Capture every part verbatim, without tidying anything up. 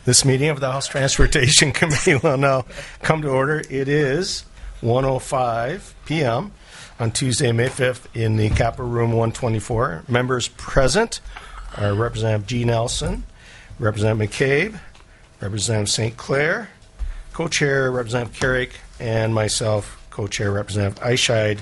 This meeting of the House Transportation Committee will now come to order. It is one oh five p.m. on Tuesday, May fifth in the Capitol Room one twenty-four. Members present are Representative G. Nelson, Representative McCabe, Representative Saint Clair, Co-Chair Representative Carrick, and myself, Co-Chair Representative Eichscheid.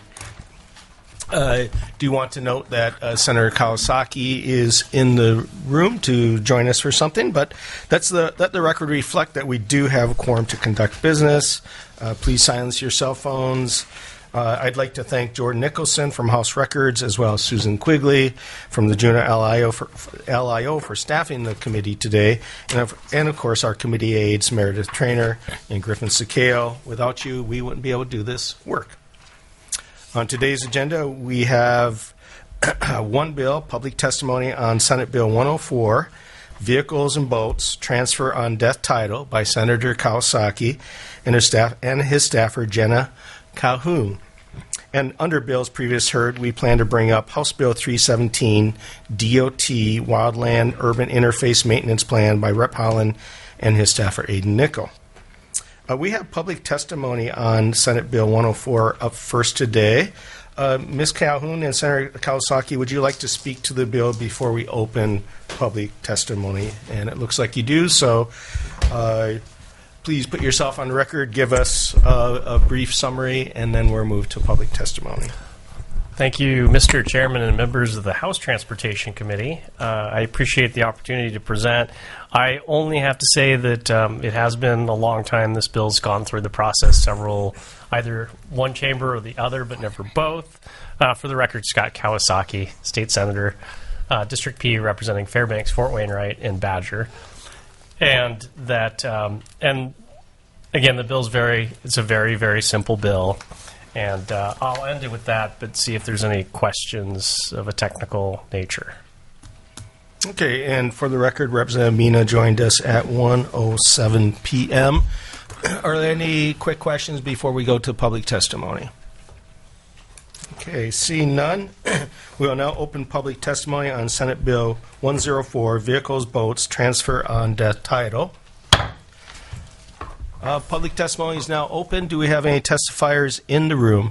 I uh, do want to note that uh, Senator Kawasaki is in the room to join us for something, but that's the, let the record reflect that we do have a quorum to conduct business. Uh, please silence your cell phones. Uh, I'd like to thank Jordan Nicholson from House Records, as well as Susan Quigley from the Juneau L I O for, L I O for staffing the committee today, and of, and of course our committee aides, Meredith Traynor and Griffin Sakeo. Without you, we wouldn't be able to do this work. On today's agenda, we have one bill, public testimony on Senate Bill one oh four, Vehicles and Boats, Transfer on Death Title by Senator Kawasaki and his, staff, and his staffer, Jenna Calhoun. And under bills previous heard, we plan to bring up House Bill three seventeen, D O T, Wildland Urban Interface Maintenance Plan by Rep Holland and his staffer, Aiden Nickel. Uh, we have public testimony on Senate Bill one oh four up first today. Uh, Miz Calhoun and Senator Kawasaki, would you like to speak to the bill before we open public testimony? And it looks like you do, so uh, please put yourself on record, give us uh, a brief summary, and then we'll move to public testimony. Thank you, Mister Chairman and members of the House Transportation Committee. Uh, I appreciate the opportunity to present. I only have to say that um, it has been a long time. This bill's gone through the process, several, either one chamber or the other, but never both. Uh, for the record, Scott Kawasaki, State Senator, uh, District P, representing Fairbanks, Fort Wainwright, and Badger. And that, um, and again, the bill's very, it's a very, very simple bill. And uh, I'll end it with that, but see if there's any questions of a technical nature. Okay, and for the record, Representative Mina joined us at one oh seven p.m. Are there any quick questions before we go to public testimony? Okay, seeing none, we will now open public testimony on Senate Bill one oh four, Vehicles, Boats, Transfer on Death Title. Uh, public testimony is now open. Do we have any testifiers in the room?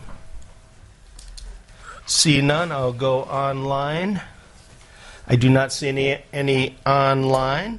See none, I'll go online. I do not see any, any online.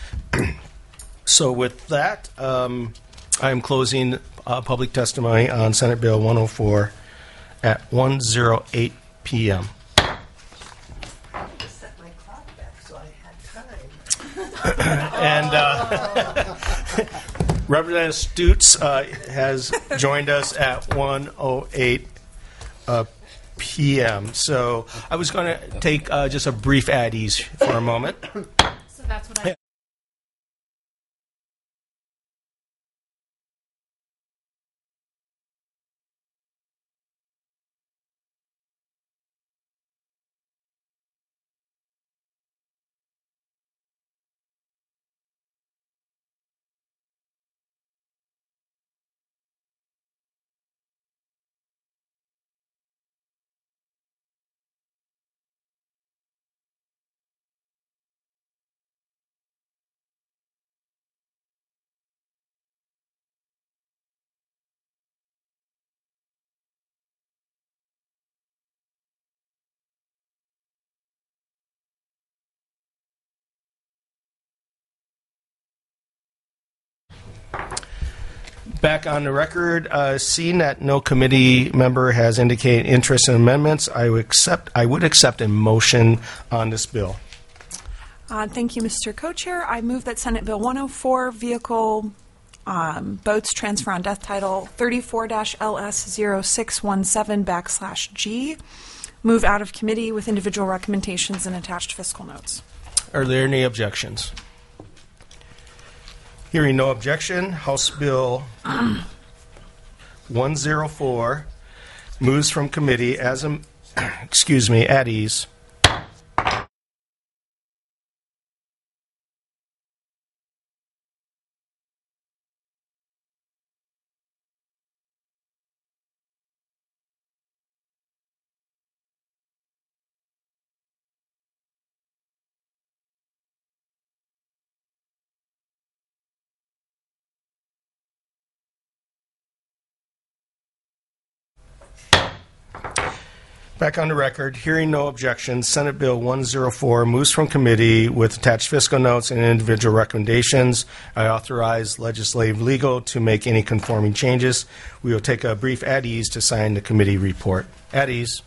So with that, um, I'm closing uh, public testimony on Senate Bill one oh four at one oh eight p.m. I set my clock back so I had time. and uh, Representative Stutes uh, has joined us at one oh eight uh, p.m. So I was going to take uh, just a brief ad ease for a moment. So that's what I... Back on the record, uh, seeing that no committee member has indicated interest in amendments, I would accept, I would accept a motion on this bill. Uh, thank you, Mister Co-Chair. I move that Senate Bill one oh four, Vehicle um, Boats Transfer on Death Title thirty-four L S zero six one seven backslash G move out of committee with individual recommendations and attached fiscal notes. Are there any objections? Hearing no objection, House Bill one oh four moves from committee as a, excuse me, at ease. Back on the record, hearing no objections, Senate Bill one oh four moves from committee with attached fiscal notes and individual recommendations. I authorize legislative legal to make any conforming changes. We will take a brief at ease to sign the committee report. At ease.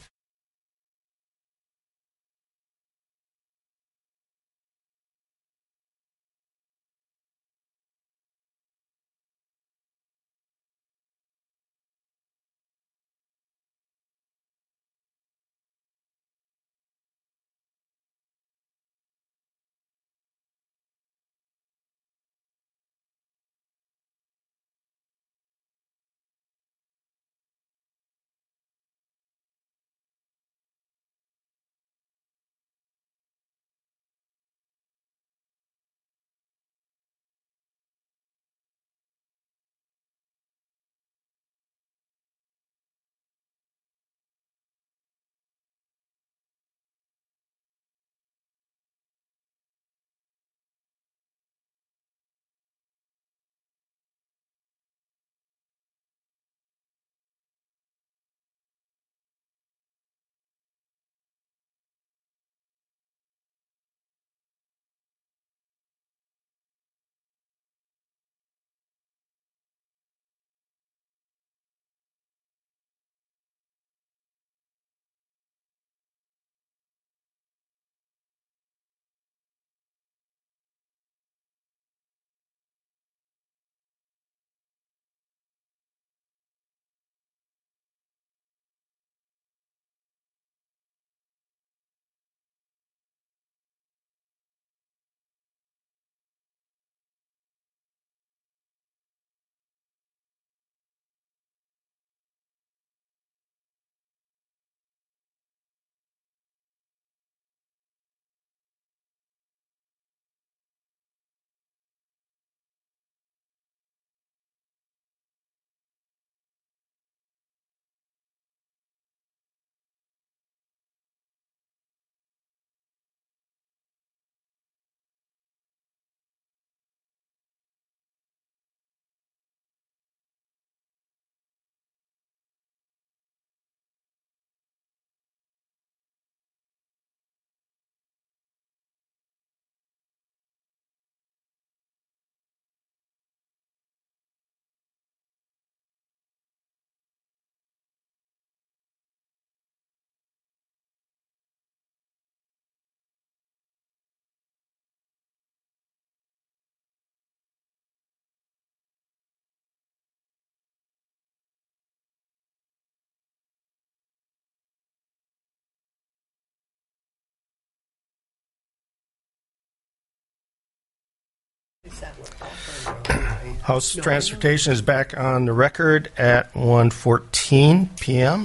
House Transportation is back on the record at one fourteen p.m.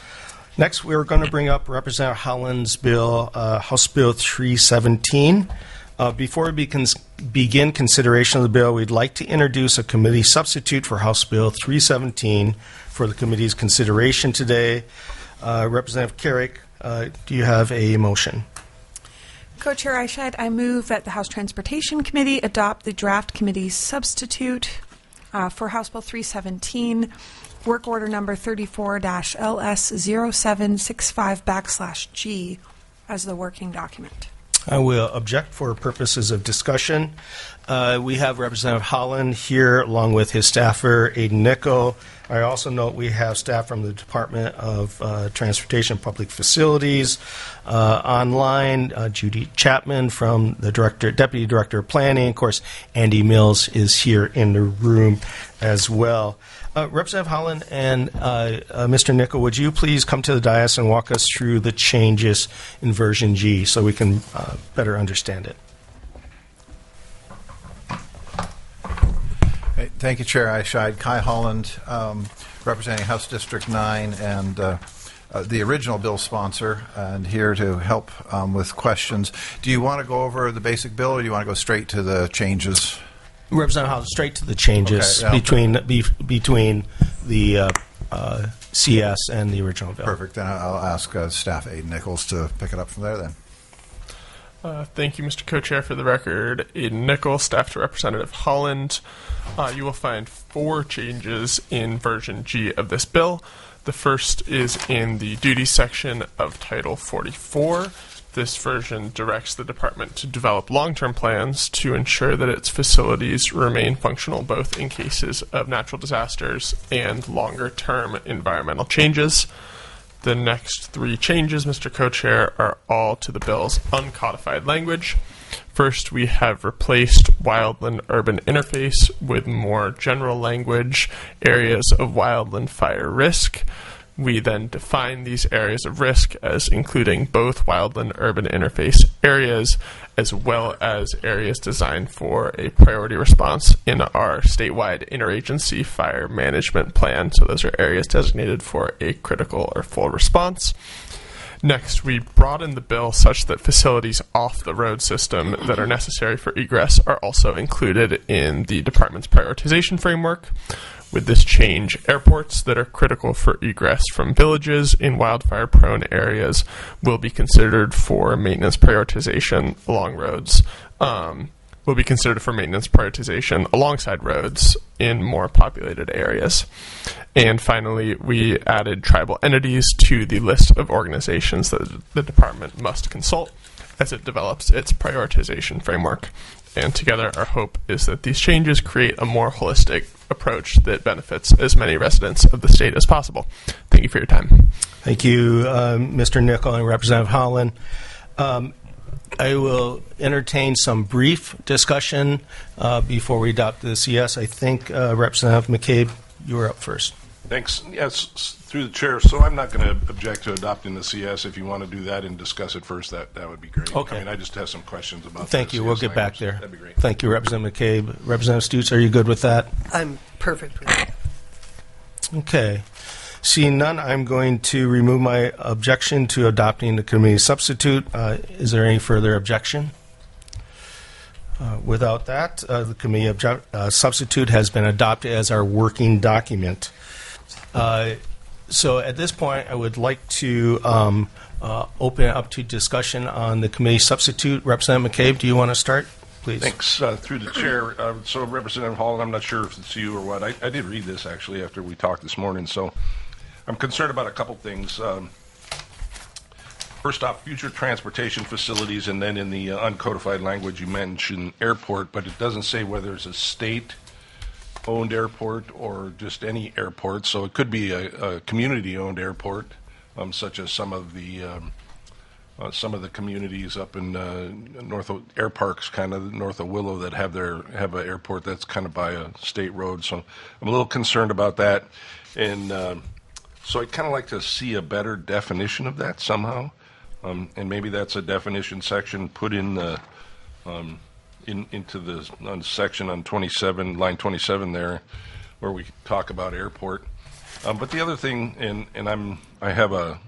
Next, we're going to bring up Representative Holland's bill, uh, House Bill three seventeen. Uh, before we begin, begin consideration of the bill, we'd like to introduce a committee substitute for House Bill three seventeen for the committee's consideration today. Uh, Representative Carrick, uh, do you have a motion? Co-Chair Eichscheid, I move that the House Transportation Committee adopt the draft committee substitute uh, for House Bill three seventeen, work order number thirty-four L S zero seven six five backslash G as the working document. I will object for purposes of discussion. Uh, we have Representative Holland here along with his staffer, Aidan Nickel. I also note we have staff from the Department of uh, Transportation and Public Facilities. Uh, online, uh, Judy Chapman from the Director, Deputy Director of Planning. Of course, Andy Mills is here in the room as well. Uh, Representative Holland and uh, uh, Mister Nickel, would you please come to the dais and walk us through the changes in version G so we can uh, better understand it? Hey, thank you, Chair Eichscheid. Kai Holland, um, representing House District nine and uh, uh, the original bill sponsor, and here to help um, with questions. Do you want to go over the basic bill, or do you want to go straight to the changes? Representative Holland, straight to the changes Okay, yeah. between be, between the uh, uh, C S and the original bill. Perfect. Then I'll ask uh, staff Aidan Nichols to pick it up from there then. Uh, thank you, Mister Co-Chair. For the record, Aidan Nickel, staff to Representative Holland. Uh, you will find four changes in version G of this bill. The first is in the duties section of Title forty-four. This version directs the department to develop long-term plans to ensure that its facilities remain functional both in cases of natural disasters and longer-term environmental changes. The next three changes, Mister Co-Chair, are all to the bill's uncodified language. First, we have replaced wildland-urban interface with more general language, areas of wildland fire risk. We then define these areas of risk as including both wildland-urban interface areas as well as areas designed for a priority response in our statewide interagency fire management plan. So those are areas designated for a critical or full response. Next, we broaden the bill such that facilities off the road system that are necessary for egress are also included in the department's prioritization framework. With this change, airports that are critical for egress from villages in wildfire-prone areas will be considered for maintenance prioritization along roads. Um, will be considered for maintenance prioritization alongside roads in more populated areas. And finally, we added tribal entities to the list of organizations that the department must consult as it develops its prioritization framework. And together, our hope is that these changes create a more holistic approach that benefits as many residents of the state as possible. Thank you for your time. Thank you, uh, Mister Nickel and Representative Holland. Um, I will entertain some brief discussion uh, before we adopt the C S. I think uh, Representative McCabe, you were up first. Thanks. Yes, through the chair. So I'm not going to object to adopting the C S. If you want to do that and discuss it first, that, that would be great. Okay. I mean, I just have some questions about Thank the you. C S We'll get back language. there. That'd be great. Thank you, Representative McCabe. Representative Stutes, are you good with that? I'm perfect with that. Okay. Seeing none, I'm going to remove my objection to adopting the committee substitute. Uh, is there any further objection? Uh, without that, uh, the committee obje- uh, substitute has been adopted as our working document. Uh, so at this point, I would like to um, uh, open it up to discussion on the committee substitute. Representative McCabe, do you want to start, please? Thanks. Uh, through the chair. Uh, so, Representative Hall, I'm not sure if it's you or what. I, I did read this, actually, after we talked this morning. So I'm concerned about a couple things. Um, first off, future transportation facilities, and then in the uh, uncodified language you mentioned airport, but it doesn't say whether it's a state-owned airport or just any airport. So it could be a, a community-owned airport, um, such as some of the um, uh, some of the communities up in uh, north of air parks, kind of north of Willow, that have their have an airport that's kind of by a state road. So I'm a little concerned about that, and uh, so I'd kind of like to see a better definition of that somehow. Um, and maybe that's a definition section put in the um, in into the on section on twenty-seven, line twenty-seven there, where we talk about airport. Um, but the other thing, and and I'm I have a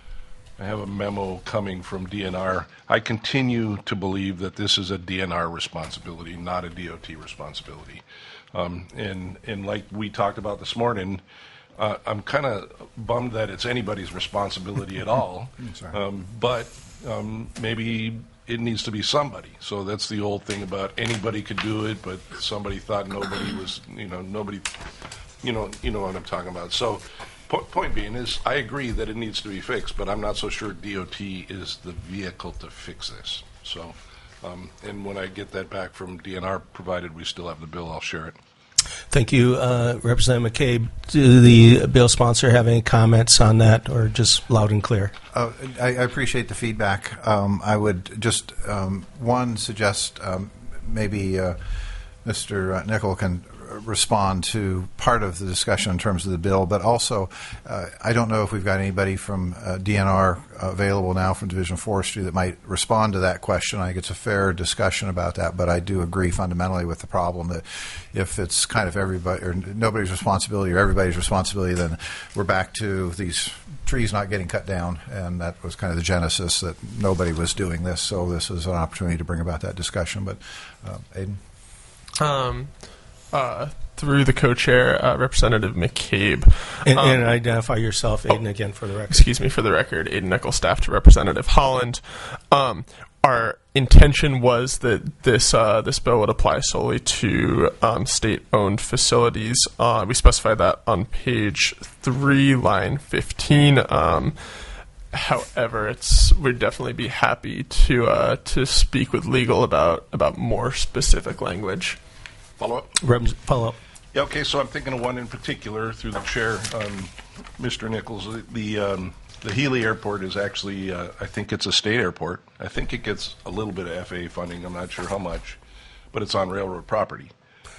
I have a memo coming from D N R. I continue to believe that this is a D N R responsibility, not a D O T responsibility. Um, and and like we talked about this morning. Uh, I'm kind of bummed that it's anybody's responsibility at all, um, but um, maybe it needs to be somebody. So that's the old thing about anybody could do it, but somebody thought nobody was, you know, nobody, you know, you know what I'm talking about. So po- point being is I agree that it needs to be fixed, but I'm not so sure D O T is the vehicle to fix this. So, um, and when I get that back from D N R, provided we still have the bill, I'll share it. Thank you, uh, Representative McCabe. Do the bill sponsor have any comments on that, or just loud and clear? Uh, I, I appreciate the feedback. Um, I would just, um, one, suggest um, maybe uh, Mister Nickel can respond to part of the discussion in terms of the bill, but also uh, I don't know if we've got anybody from uh, D N R available now from Division of Forestry that might respond to that question. I think it's a fair discussion about that, but I do agree fundamentally with the problem that if it's kind of everybody or nobody's responsibility or everybody's responsibility, then we're back to these trees not getting cut down, and that was kind of the genesis, that nobody was doing this. So this is an opportunity to bring about that discussion. But uh, Aidan? Um, uh, through the co-chair, uh, Representative McCabe. And, um, and identify yourself, Aidan, again, for the record. Excuse me, for the record, Aidan Nickel, staff to Representative Holland. Um, our intention was that this uh, this bill would apply solely to um, state-owned facilities. Uh, we specify that on page three, line fifteen. Um, however, it's we'd definitely be happy to uh, to speak with legal about about more specific language. Follow up. Reps- Follow up. Yeah, okay, so I'm thinking of one in particular through the chair, um, Mister Nichols. The the, um, the Healy Airport is actually, uh, I think it's a state airport. I think it gets a little bit of F A A funding. I'm not sure how much, but it's on railroad property.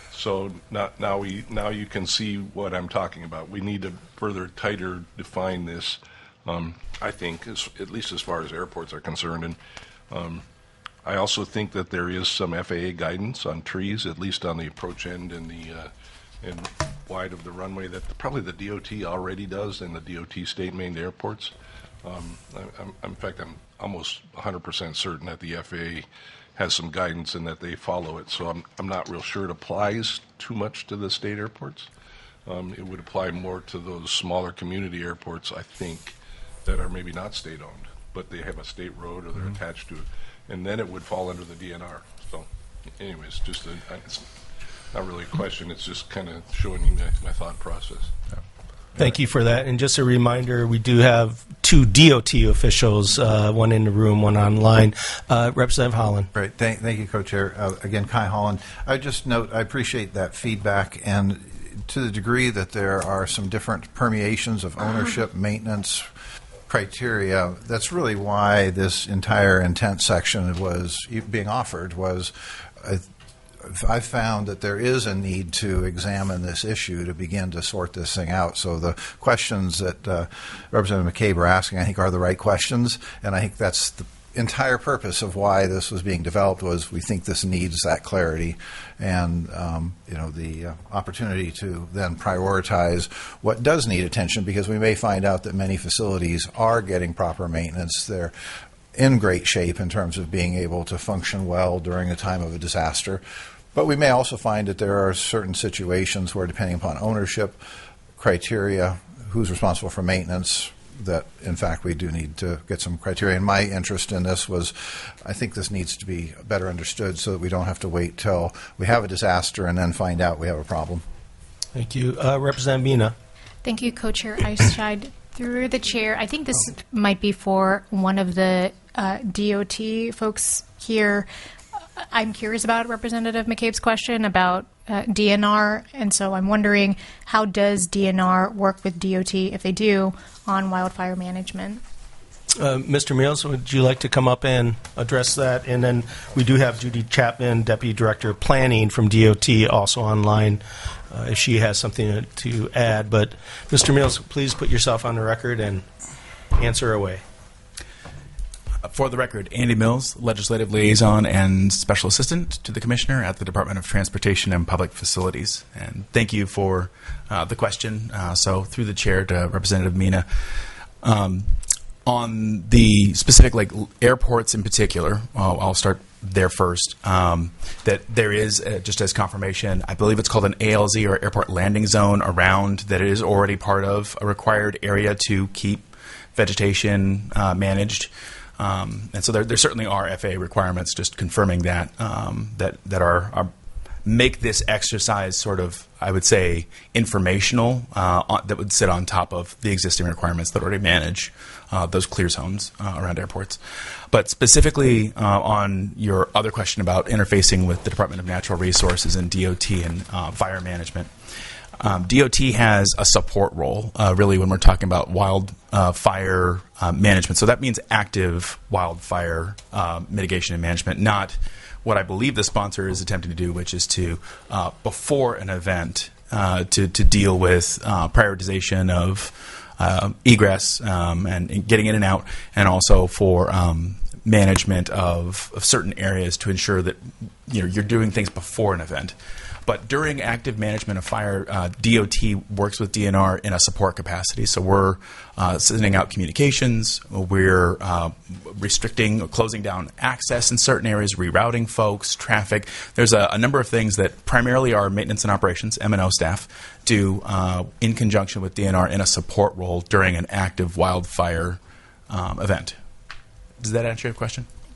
So now, now we now you can see what I'm talking about. We need to further tighter define this. Um, I think, as, at least as far as airports are concerned, and um, I also think that there is some F A A guidance on trees, at least on the approach end and the uh, and wide of the runway that probably the D O T already does in the D O T state-mained airports. Um, I, I'm, in fact, I'm almost one hundred percent certain that the F A A has some guidance and that they follow it. So I'm, I'm not real sure it applies too much to the state airports. Um, it would apply more to those smaller community airports, I think, that are maybe not state-owned, but they have a state road or they're mm-hmm. attached to it. And then it would fall under the D N R. So anyways, just a, it's not really a question. It's just kind of showing you my, my thought process. Yeah. Thank you for that. And just a reminder, we do have two D O T officials, uh, one in the room, one online. Uh, Representative Holland. Right. Thank, thank you, Co-Chair. Uh, again, Kai Holland. I just note, I appreciate that feedback. And to the degree that there are some different permeations of ownership, maintenance, criteria, that's really why this entire intent section was being offered was uh, I've found that there is a need to examine this issue to begin to sort this thing out. So the questions that uh, Representative McCabe are asking, I think, are the right questions, and I think that's the entire purpose of why this was being developed was we think this needs that clarity and um, you know the uh, opportunity to then prioritize what does need attention, because we may find out that many facilities are getting proper maintenance. They're in great shape in terms of being able to function well during a time of a disaster. But we may also find that there are certain situations where, depending upon ownership, criteria, who's responsible for maintenance, that, in fact, we do need to get some criteria. And my interest in this was, I think this needs to be better understood so that we don't have to wait till we have a disaster and then find out we have a problem. Thank you. Uh, Representative Mina. Thank you, Co-Chair Eichscheid. Through the chair, I think this might be for one of the uh, D O T folks here. I'm curious about Representative McCabe's question about uh, D N R, and so I'm wondering, how does D N R work with D O T, if they do, on wildfire management? Uh, Mister Mills, would you like to come up and address that? And then we do have Judy Chapman, Deputy Director of Planning from D O T, also online, uh, if she has something to add. But Mister Mills, please put yourself on the record and answer away. For the record, Andy Mills, Legislative Liaison and Special Assistant to the Commissioner at the Department of Transportation and Public Facilities. And thank you for uh, the question. Uh, so through the chair to Representative Mina. Um, on the specific, like airports in particular, uh, I'll start there first, um, that there is, uh, just as confirmation, I believe it's called an A L Z or Airport Landing Zone around that it is already part of a required area to keep vegetation uh, managed. Um, and so there, there certainly are F A A requirements, just confirming that um, that that are, are make this exercise sort of, I would say, informational, uh, on, that would sit on top of the existing requirements that already manage uh, those clear zones uh, around airports. But specifically uh, on your other question about interfacing with the Department of Natural Resources and D O T and uh, fire management. Um, D O T has a support role, uh, really, when we're talking about wildfire uh, uh, management. So that means active wildfire uh, mitigation and management, not what I believe the sponsor is attempting to do, which is to, uh, before an event, uh, to, to deal with uh, prioritization of uh, egress um, and, and getting in and out, and also for um, management of, of certain areas to ensure that you know, you're doing things before an event. But during active management of fire, uh, D O T works with D N R in a support capacity. So we're uh, sending out communications. We're uh, restricting or closing down access in certain areas, rerouting folks, traffic. There's a, a number of things that primarily our maintenance and operations, M and O staff, do uh, in conjunction with D N R in a support role during an active wildfire um, event. Does that answer your question?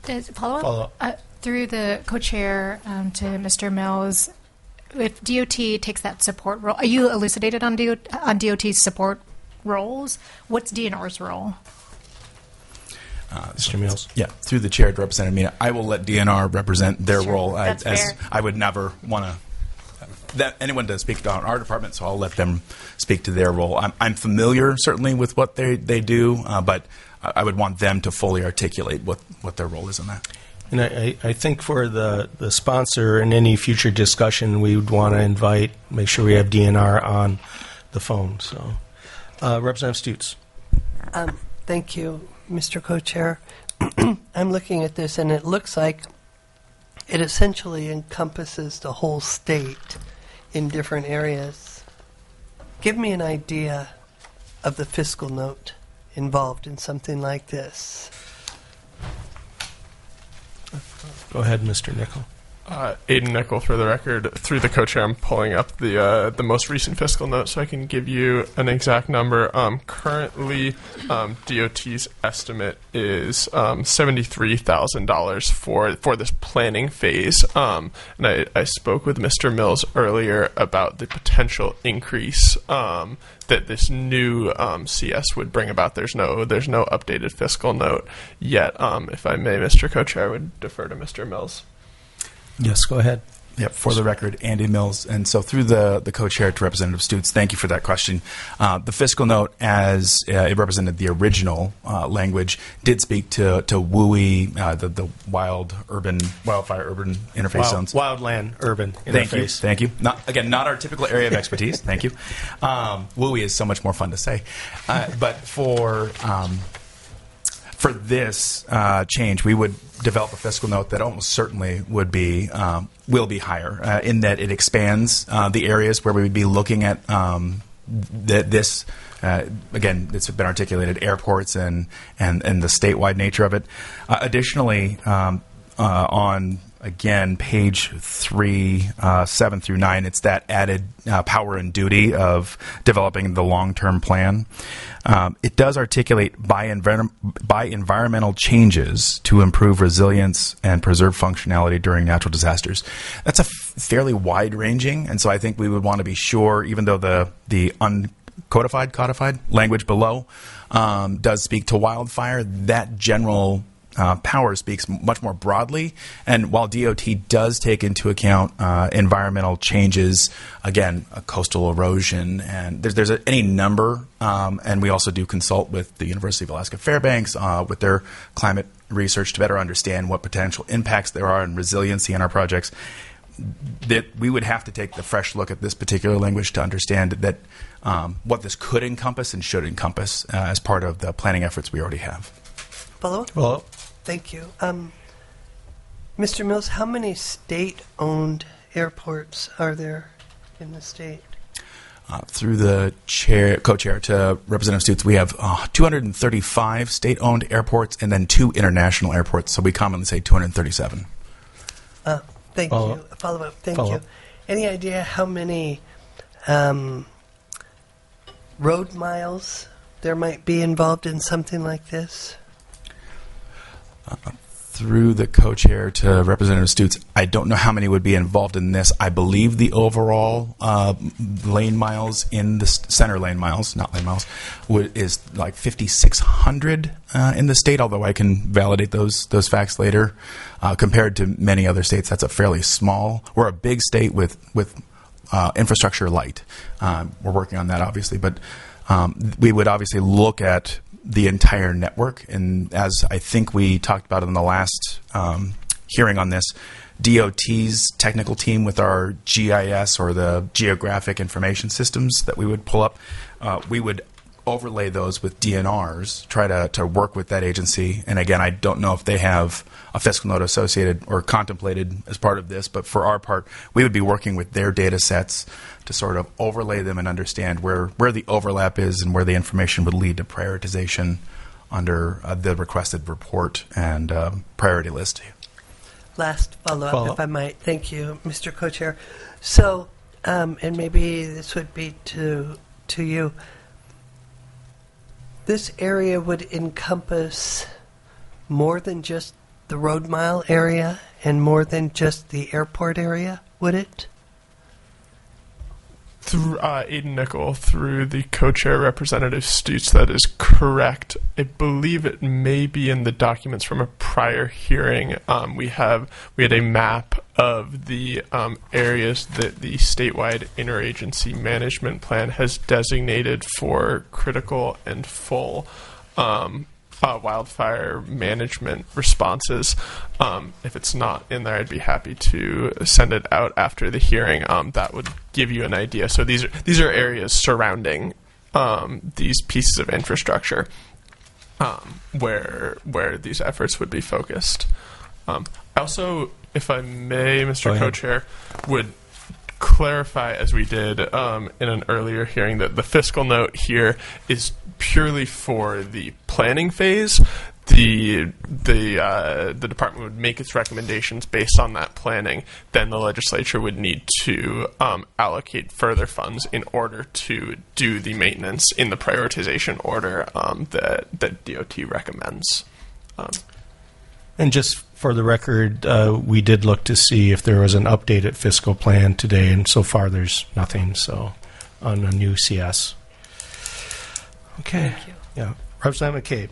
Does follow up? Follow up. Uh, through the co-chair um, to Mister Mills, if D O T takes that support role, are you elucidated on, D O T, on D O T's support roles? What's D N R's role? Uh, Mister Mills. Yeah, through the chair to Representative Mina, I will let D N R represent their Sure, role. I, that's as fair. I would never want to that anyone to speak on our department, so I'll let them speak to their role. I'm, I'm familiar certainly with what they they do, uh, but I, I would want them to fully articulate what, what their role is in that. And I, I think for the, the sponsor in any future discussion, we would want to invite, make sure we have D N R on the phone. So, uh, Representative Stutes. Um, thank you, Mister Co-Chair. I'm looking at this, and it looks like it essentially encompasses the whole state in different areas. Give me an idea of the fiscal note involved in something like this. Go ahead, Mister Nickel. Uh, Aiden Nickel, for the record, through the co-chair, I'm pulling up the uh, the most recent fiscal note so I can give you an exact number. Um, currently, um, D O T's estimate is um, seventy-three thousand dollars for for this planning phase. Um, and I, I spoke with Mister Mills earlier about the potential increase um, that this new um, C S would bring about. There's no there's no updated fiscal note yet. Um, if I may, Mister Co-Chair, I would defer to Mister Mills. Yes, go ahead. Yep, for the record, Andy Mills. And so through the, the co-chair to Representative Stutes, thank you for that question. Uh, the fiscal note, as uh, it represented the original uh, language, did speak to, to W U I, uh, the, the wild urban, wildfire urban interface Wild, zones. wildland urban interface. Thank you. Thank you. Not, again, not our typical area of expertise. Thank you. Um, W U I is so much more fun to say. Uh, but for... Um, For this uh, change, we would develop a fiscal note that almost certainly would be um, will be higher uh, in that it expands uh, the areas where we would be looking at um, th- this. Uh, again, it's been articulated: airports and and and the statewide nature of it. Uh, additionally, um, uh, on again page three, uh, seven through nine, it's that added uh, power and duty of developing the long-term plan. Um, it does articulate by, envir- by environmental changes to improve resilience and preserve functionality during natural disasters. That's a f- fairly wide-ranging, and so I think we would want to be sure, even though the the uncodified, codified language below um, does speak to wildfire, that general Uh, power speaks much more broadly, and while D O T does take into account uh, environmental changes, again, uh, coastal erosion, and there's, there's a, any number, um, and we also do consult with the University of Alaska Fairbanks uh, with their climate research to better understand what potential impacts there are and resiliency in our projects, that we would have to take the fresh look at this particular language to understand that um, what this could encompass and should encompass uh, as part of the planning efforts we already have. Follow up? Well, Thank you. Um, Mister Mills, how many state-owned airports are there in the state? Uh, through the chair, co-chair to Representative Stutes, we have uh, two hundred thirty-five state-owned airports and then two international airports. So we commonly say two hundred thirty-seven. Uh, thank Follow you. up. Follow up. Thank Follow you. up. Any idea how many um, road miles there might be involved in something like this? Uh, through the co-chair to Representative Stutes, I don't know how many would be involved in this. I believe the overall uh, lane miles in the st- center lane miles, not lane miles, would, is like fifty-six hundred uh, in the state, although I can validate those those facts later. Uh, compared to many other states, that's a fairly small. We're a big state with, with uh, infrastructure light. Um, we're working on that, obviously, but um, we would obviously look at the entire network. And as I think we talked about in the last um, hearing on this, D O T's technical team with our G I S or the geographic information systems that we would pull up, uh, we would overlay those with D N Rs, try to, to work with that agency. And again, I don't know if they have a fiscal note associated or contemplated as part of this, but for our part, we would be working with their data sets to sort of overlay them and understand where, where the overlap is and where the information would lead to prioritization under uh, the requested report and uh, priority list. Last follow-up, Follow-up. if I might. Thank you, Mister Co-Chair. So, um, and maybe this would be to to you. This area would encompass more than just the road mile area and more than just the airport area, would it? Through uh, Aiden Nickel, through the co-chair Representative Stutz, that is correct. I believe it may be in the documents from a prior hearing. Um, we have we had a map of the um, areas that the statewide interagency management plan has designated for critical and full um, uh, wildfire management responses. Um, if it's not in there, I'd be happy to send it out after the hearing. Um, that would give you an idea. So these are these are areas surrounding um, these pieces of infrastructure um, where where these efforts would be focused. Um, I also, if I may, Mister Co-Chair, would clarify, as we did um, in an earlier hearing, that the fiscal note here is purely for the planning phase. The the uh, the department would make its recommendations based on that planning. Then the legislature would need to um, allocate further funds in order to do the maintenance in the prioritization order um, that that D O T recommends. Um, And just for the record, uh, we did look to see if there was an updated fiscal plan today, and so far there's nothing. So, on a new C S. Okay. Thank you. Yeah, Representative McCabe.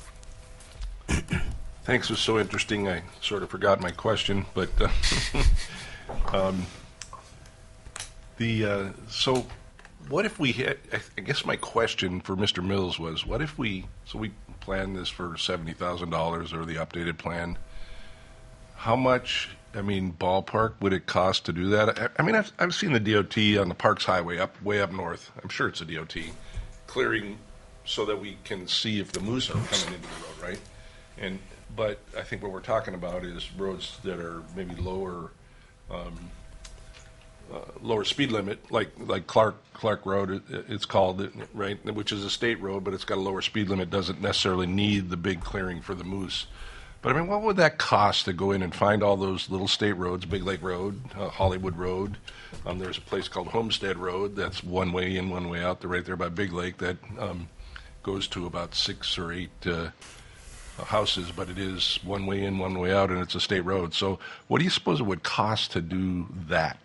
Thanks. It was so interesting. I sort of forgot my question, but uh, um, the uh, so what if we had? I guess my question for Mister Mills was, what if we? So we planned this for seventy thousand dollars, or the updated plan. How much? I mean, ballpark would it cost to do that? I, I mean, I've I've seen the D O T on the Parks Highway up way up north. I'm sure it's a D O T clearing so that we can see if the moose are coming into the road, right? And but I think what we're talking about is roads that are maybe lower, um, uh, lower speed limit, like like Clark Clark Road, it, it's called, right, which is a state road, but it's got a lower speed limit. Doesn't necessarily need the big clearing for the moose. But I mean, what would that cost to go in and find all those little state roads? Big Lake Road, uh, Hollywood Road. Um, there's a place called Homestead Road that's one way in, one way out. They're right there by Big Lake. That um, goes to about six or eight. Uh, houses, but it is one way in, one way out, and it's a state road. So what do you suppose it would cost to do that?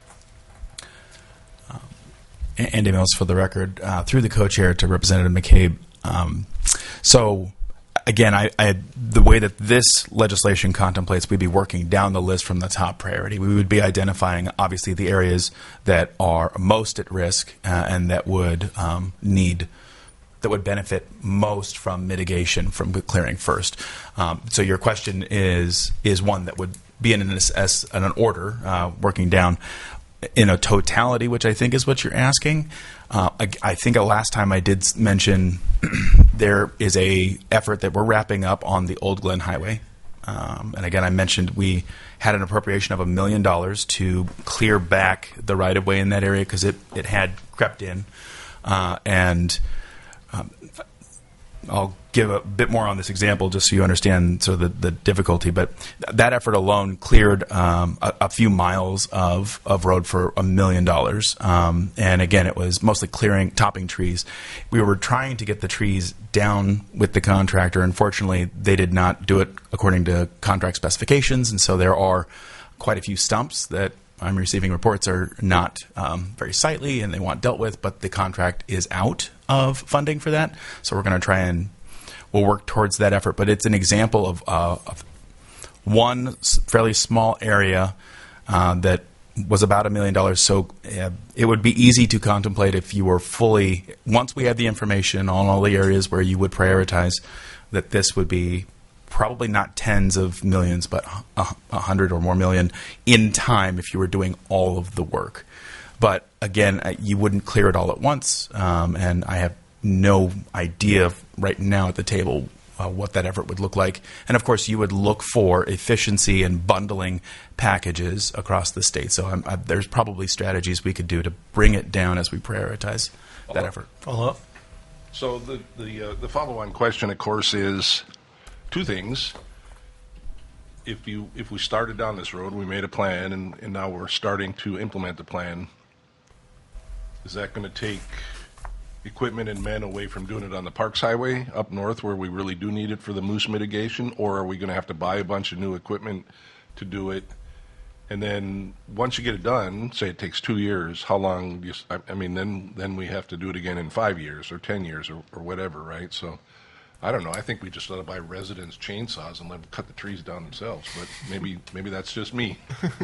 Um, Andy Mills, for the record, uh, through the co-chair to Representative McCabe. Um, so again, I, I, the way that this legislation contemplates, we'd be working down the list from the top priority. We would be identifying, obviously, the areas that are most at risk uh, and that would um, need that would benefit most from mitigation, from clearing first. Um, so your question is is one that would be in an, as, in an order, uh, working down in a totality, which I think is what you're asking. Uh, I, I think last time I did mention there is a effort that we're wrapping up on the Old Glen Highway. Um, and again, I mentioned we had an appropriation of a million dollars to clear back the right-of-way in that area because it, it had crept in. Uh, and Um, I'll give a bit more on this example just so you understand sort of the, the difficulty, but th- that effort alone cleared um, a, a few miles of, of road for a million dollars. Um, and again, it was mostly clearing, topping trees. We were trying to get the trees down with the contractor. Unfortunately, they did not do it according to contract specifications, and so there are quite a few stumps that I'm receiving reports are not um, very sightly and they want dealt with, but the contract is out of funding for that. So we're going to try and we'll work towards that effort. But it's an example of, uh, of one fairly small area uh, that was about a million dollars. So uh, it would be easy to contemplate if you were fully, once we had the information on all the areas where you would prioritize, that this would be probably not tens of millions, but a, a hundred or more million in time if you were doing all of the work. But again, you wouldn't clear it all at once, um, and I have no idea right now at the table uh, what that effort would look like. And of course, you would look for efficiency and bundling packages across the state. So I'm, I, there's probably strategies we could do to bring it down as we prioritize that Follow effort. Follow up. So the the uh, the follow-on question, of course, is two things. If you if we started down this road, we made a plan, and, and now we're starting to implement the plan, is that going to take equipment and men away from doing it on the Parks Highway up north where we really do need it for the moose mitigation, or are we going to have to buy a bunch of new equipment to do it? And then once you get it done, say it takes two years, how long do you, I, I mean, then, then we have to do it again in five years or ten years or, or whatever, right? So I don't know. I think we just ought to buy residents chainsaws and let them cut the trees down themselves, but maybe, maybe that's just me.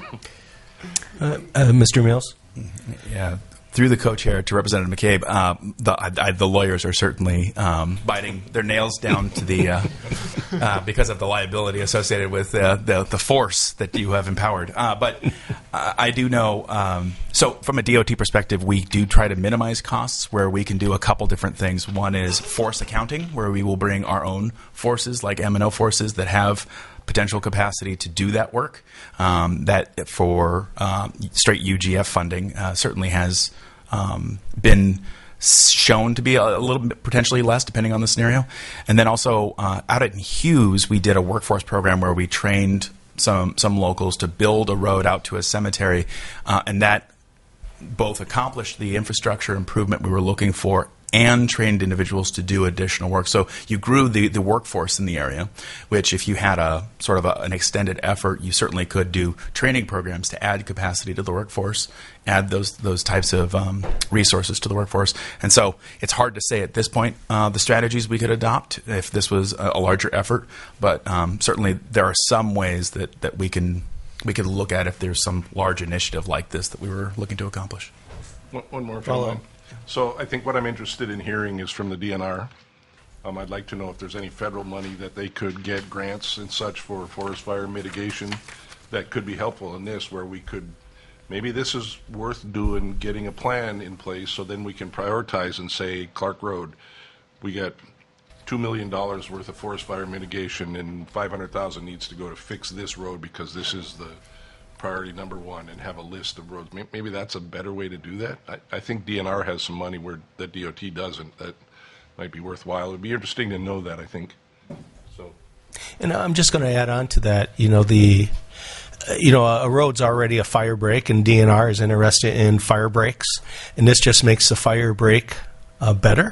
uh, uh, Mister Mills? Yeah. Through the co-chair to Representative McCabe, uh, the, I, the lawyers are certainly um, biting their nails down to the uh, uh, because of the liability associated with uh, the the force that you have empowered. Uh, but uh, I do know. Um, so, from a D O T perspective, we do try to minimize costs where we can do a couple different things. One is force accounting, where we will bring our own forces, like M and O forces, that have potential capacity to do that work. Um, that for um, straight U G F funding uh, certainly has um, been shown to be a, a little bit potentially less depending on the scenario. And then also uh, out at Hughes, we did a workforce program where we trained some some locals to build a road out to a cemetery, uh, and that both accomplished the infrastructure improvement we were looking for and trained individuals to do additional work. So you grew the, the workforce in the area, which if you had a sort of a, an extended effort, you certainly could do training programs to add capacity to the workforce, add those those types of um, resources to the workforce. And so it's hard to say at this point uh, the strategies we could adopt if this was a, a larger effort, but um, certainly there are some ways that, that we can we could look at if there's some large initiative like this that we were looking to accomplish. One, one more follow-up. So I think what I'm interested in hearing is from the D N R. Um, I'd like to know if there's any federal money that they could get grants and such for forest fire mitigation that could be helpful in this, where we could, maybe this is worth doing, getting a plan in place so then we can prioritize and say, Clark Road, we got two million dollars worth of forest fire mitigation and five hundred thousand dollars needs to go to fix this road because this is the priority number one, and have a list of roads. Maybe that's a better way to do that. I, I think D N R has some money where the D O T doesn't. That might be worthwhile. It would be interesting to know that, I think. So, and I'm just going to add on to that. You know, the uh, you know a road's already a fire break, and D N R is interested in fire breaks, and this just makes the fire break uh, better,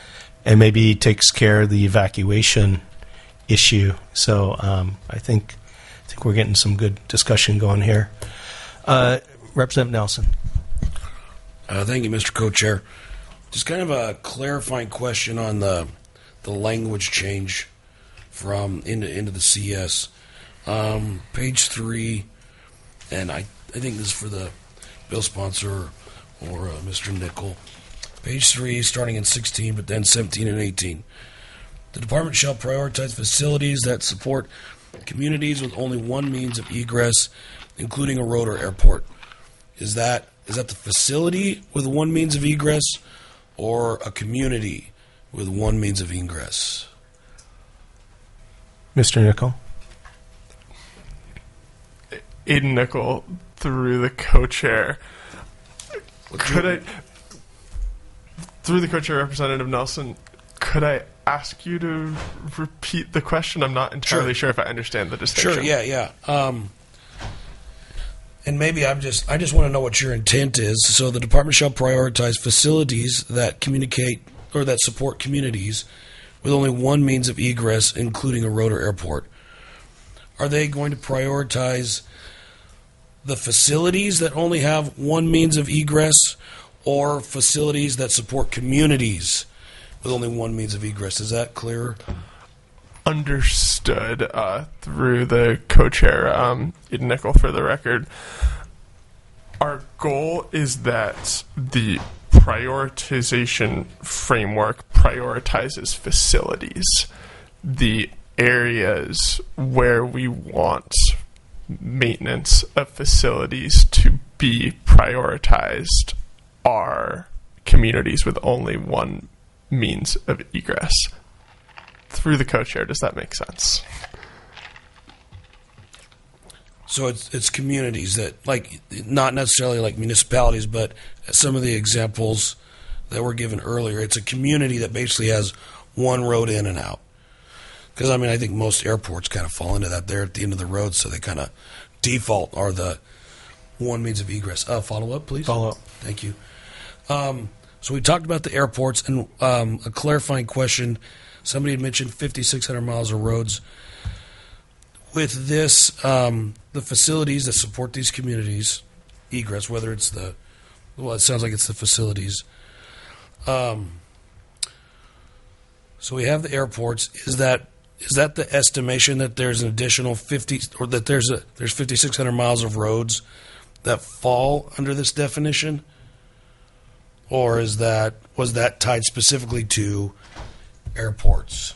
and maybe takes care of the evacuation issue. So um, I think. I think we're getting some good discussion going here. Uh, Representative Nelson. Uh, thank you, Mister Co-Chair. Just kind of a clarifying question on the the language change from into into the C S. Um, page three, and I, I think this is for the bill sponsor or uh, Mister Nickel. Page three, starting in sixteen, but then seventeen and eighteen. The department shall prioritize facilities that support communities with only one means of egress, including a road or airport. Is that is that the facility with one means of egress, or a community with one means of egress? Mister Nickel. Aiden Nickel, through the co-chair. Could I, through the co-chair, Representative Nelson, could I ask you to repeat the question? I'm not entirely sure, sure if I understand the distinction. Sure, yeah, yeah. Um, and maybe I'm just, I just want to know what your intent is. So the department shall prioritize facilities that communicate or that support communities with only one means of egress, including a road or airport. Are they going to prioritize the facilities that only have one means of egress, or facilities that support communities with only one means of egress? Is that clear? Understood. Uh, through the co-chair, um, Ed Nickel, for the record, our goal is that the prioritization framework prioritizes facilities. The areas where we want maintenance of facilities to be prioritized are communities with only one means of egress. Through the co-chair, does that make sense? So it's it's communities that, like, not necessarily like municipalities, but some of the examples that were given earlier, it's a community that basically has one road in and out. Because, I mean, I think most airports kind of fall into that. They're at the end of the road, so they kind of default are the one means of egress. Uh, follow up, please. Follow up. Thank you. Um, So we talked about the airports, and um, a clarifying question. Somebody had mentioned fifty-six hundred miles of roads. With this, um, the facilities that support these communities, egress, whether it's the, well, it sounds like it's the facilities. Um, so we have the airports. Is that is that the estimation that there's an additional fifty, or that there's a there's fifty-six hundred miles of roads that fall under this definition? Or is that was that tied specifically to airports?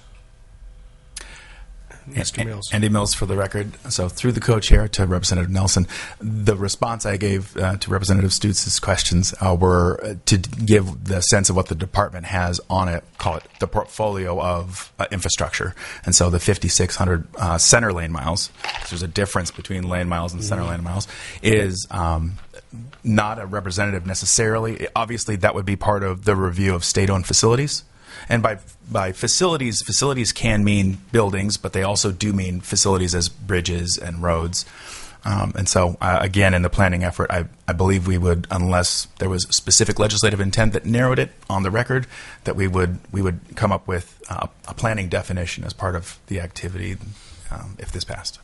Mister Mills. Andy Mills, for the record. So through the co-chair to Representative Nelson, the response I gave uh, to Representative Stutes' questions uh, were to give the sense of what the department has on it, call it the portfolio of uh, infrastructure. And so the fifty-six hundred uh, center lane miles, so there's a difference between lane miles and center lane miles, is um, not a representative necessarily. Obviously, that would be part of the review of state-owned facilities. And by by facilities, facilities can mean buildings, but they also do mean facilities as bridges and roads. Um, and so, uh, again, in the planning effort, I, I believe we would, unless there was specific legislative intent that narrowed it on the record, that we would we would come up with uh, a planning definition as part of the activity um, if this passed.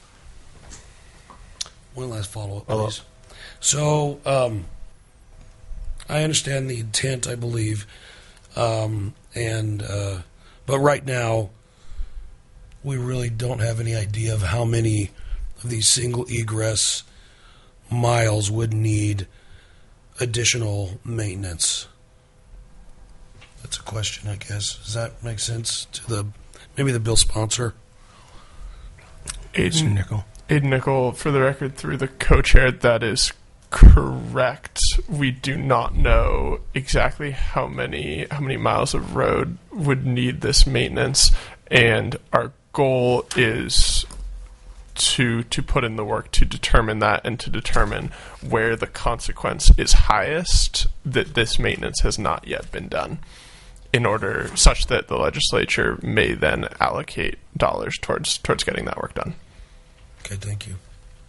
One last follow-up, please. So, um, I understand the intent, I believe. Um, and uh, but right now, we really don't have any idea of how many of these single egress miles would need additional maintenance. That's a question, I guess. Does that make sense to the maybe the bill sponsor? Aiden Nickel. Aiden Nickel, for the record, through the co-chair, that is correct. We do not know exactly how many how many miles of road would need this maintenance, and our goal is to to put in the work to determine that and to determine where the consequence is highest that this maintenance has not yet been done, in order such that the legislature may then allocate dollars towards towards getting that work done. Okay, thank you.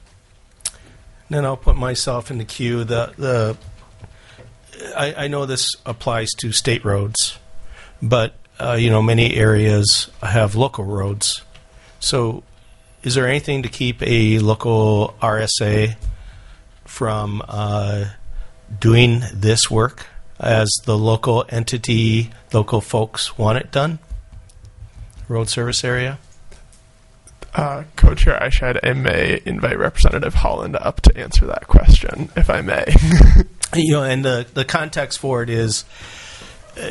Then I'll put myself in the queue. The the I, I know this applies to state roads, but uh, you know many areas have local roads. So, is there anything to keep a local R S A from uh, doing this work as the local entity, local folks want it done? Road service area. Uh, Co-Chair Eichscheid, I may invite Representative Holland up to answer that question, if I may. You know, and the, the context for it is, uh,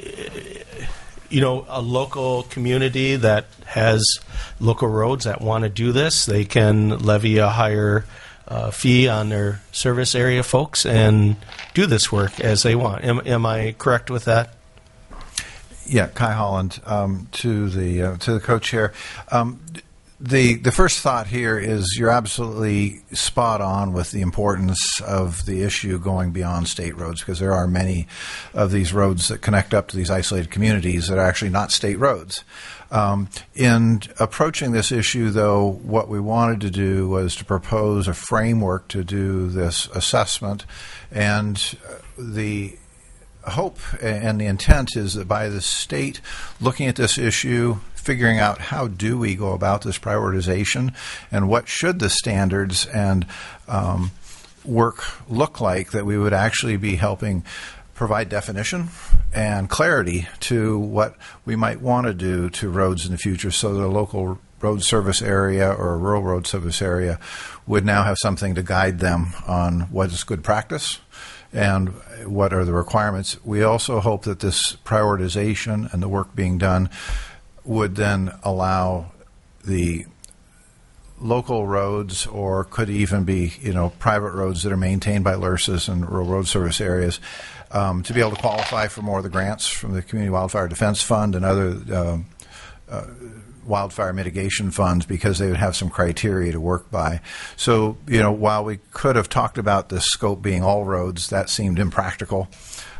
you know, a local community that has local roads that want to do this, they can levy a higher uh, fee on their service area folks and do this work as they want. Am, am I correct with that? Yeah, Kai Holland, um, to the uh, to the co-chair. Um, The the first thought here is you're absolutely spot on with the importance of the issue going beyond state roads, because there are many of these roads that connect up to these isolated communities that are actually not state roads. Um, in approaching this issue, though, what we wanted to do was to propose a framework to do this assessment, and the hope and the intent is that by the state looking at this issue, figuring out how do we go about this prioritization and what should the standards and um, work look like, that we would actually be helping provide definition and clarity to what we might want to do to roads in the future, so that a local road service area or a rural road service area would now have something to guide them on what is good practice and what are the requirements. We also hope that this prioritization and the work being done would then allow the local roads, or could even be, you know, private roads that are maintained by L R S Es and rural road service areas, um, to be able to qualify for more of the grants from the Community Wildfire Defense Fund and other uh, uh, wildfire mitigation funds, because they would have some criteria to work by. So, you know, while we could have talked about the scope being all roads, that seemed impractical.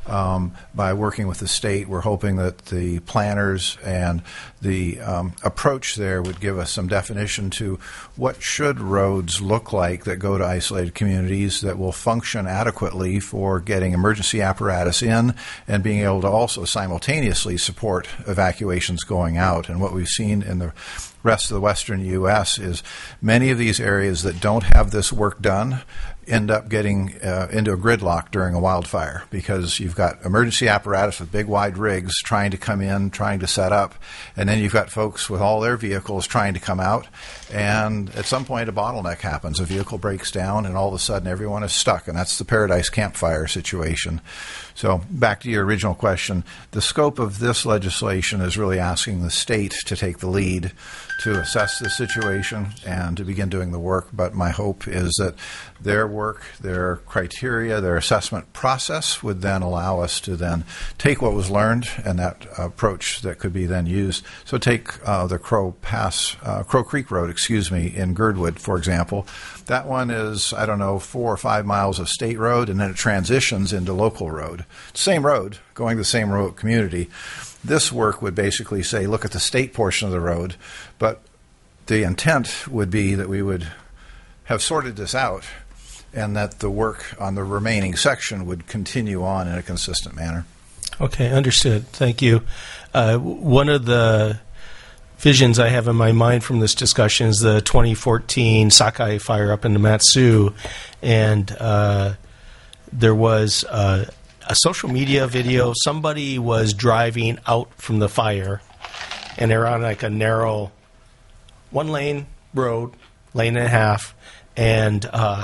um, by working with the state, we're hoping that the planners and the um, approach there would give us some definition to what should roads look like that go to isolated communities that will function adequately for getting emergency apparatus in and being able to also simultaneously support evacuations going out. And what we've seen in the rest of the western U S is many of these areas that don't have this work done end up getting uh, into a gridlock during a wildfire because you've got emergency apparatus with big wide rigs trying to come in, trying to set up, and then you've got folks with all their vehicles trying to come out, and at some point a bottleneck happens. A vehicle breaks down and all of a sudden everyone is stuck, and that's the Paradise Campfire situation. So back to your original question, the scope of this legislation is really asking the state to take the lead to assess the situation and to begin doing the work, but my hope is that their work, their criteria, their assessment process would then allow us to then take what was learned and that approach that could be then used. So take uh, the Crow Pass, uh, Crow Creek Road, excuse me, in Girdwood, for example. That one is, I don't know, four or five miles of state road, and then it transitions into local road. Same road, going to the same road community. This work would basically say, look at the state portion of the road, but the intent would be that we would have sorted this out and that the work on the remaining section would continue on in a consistent manner. Okay, understood. Thank you. Uh, one of the visions I have in my mind from this discussion is the twenty fourteen Sakai fire up in the Matsu, and uh, there was uh, a social media video. Somebody was driving out from the fire, and they're on like a narrow one-lane road, lane and a half, and uh,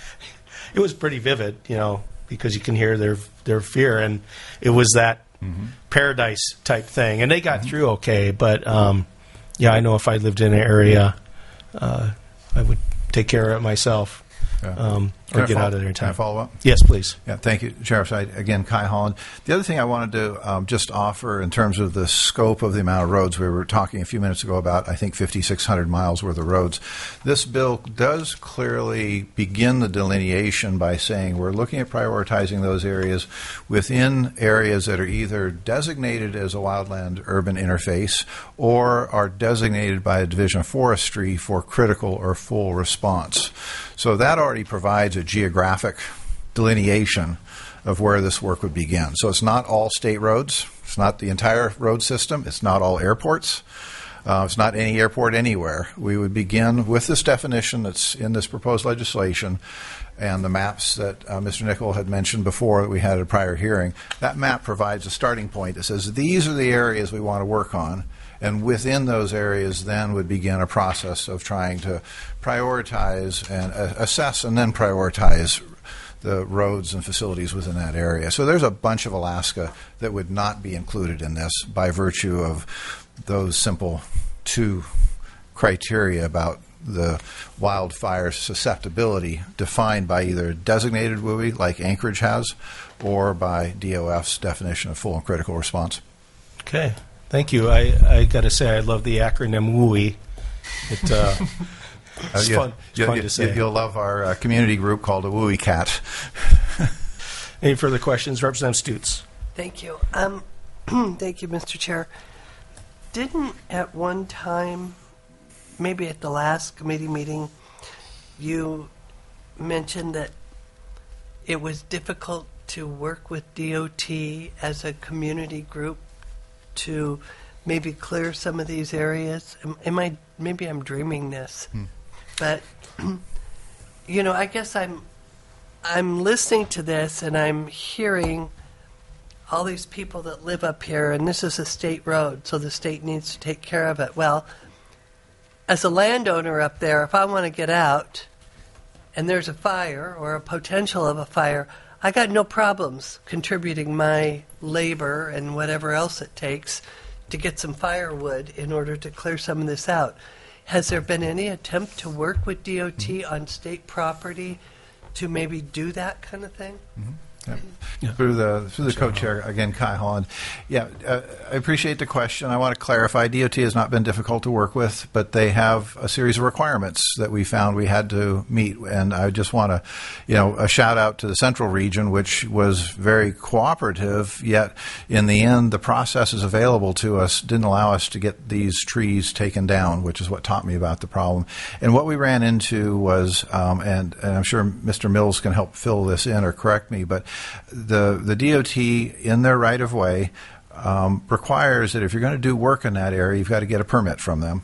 it was pretty vivid, you know, because you can hear their their fear, and it was that mm-hmm. paradise type thing, and they got mm-hmm. through okay. But um, yeah, I know if I lived in an area, uh, I would take care of it myself. Yeah. Um, or get follow, out of there in time. Can I follow up? Yes, please. Yeah, thank you, Sheriff. I, again, Kai Holland. The other thing I wanted to um, just offer in terms of the scope of the amount of roads, we were talking a few minutes ago about, I think, fifty-six hundred miles worth of roads. This bill does clearly begin the delineation by saying we're looking at prioritizing those areas within areas that are either designated as a wildland urban interface or are designated by a Division of Forestry for critical or full response. So that already provides a geographic delineation of where this work would begin. So it's not all state roads. It's not the entire road system. It's not all airports. Uh, it's not any airport anywhere. We would begin with this definition that's in this proposed legislation and the maps that uh, Mister Nickel had mentioned before that we had at a prior hearing. That map provides a starting point that says these are the areas we want to work on. And within those areas then would begin a process of trying to prioritize and uh, assess and then prioritize the roads and facilities within that area. So there's a bunch of Alaska that would not be included in this by virtue of those simple two criteria about the wildfire susceptibility defined by either designated W U I, like Anchorage has, or by D O F's definition of full and critical response. Okay. Thank you. I, I got to say, I love the acronym W U I. It, uh, it's uh, fun, it's you, fun you, to say. You'll love our uh, community group called the W U I Cat. Any further questions? Representative Stutz. Thank you. Um, thank you, Mister Chair. Didn't at one time, maybe at the last committee meeting, you mentioned that it was difficult to work with D O T as a community group to maybe clear some of these areas? Am, am I maybe I'm dreaming this, hmm. but you know, I guess I'm I'm listening to this and I'm hearing all these people that live up here, and this is a state road, so the state needs to take care of it. Well, as a landowner up there, if I want to get out and there's a fire or a potential of a fire, I got no problems contributing my labor and whatever else it takes to get some firewood in order to clear some of this out. Has there been any attempt to work with D O T on state property to maybe do that kind of thing? Mm-hmm. Through the through the co-chair again, Kai Holland. Yeah, uh, I appreciate the question. I want to clarify. D O T has not been difficult to work with, but they have a series of requirements that we found we had to meet. And I just want to, you know, a shout out to the Central Region, which was very cooperative. Yet in the end, the processes available to us didn't allow us to get these trees taken down, which is what taught me about the problem. And what we ran into was, um, and, and I'm sure Mister Mills can help fill this in or correct me, but the the D O T in their right of way um, requires that if you're going to do work in that area, you've got to get a permit from them.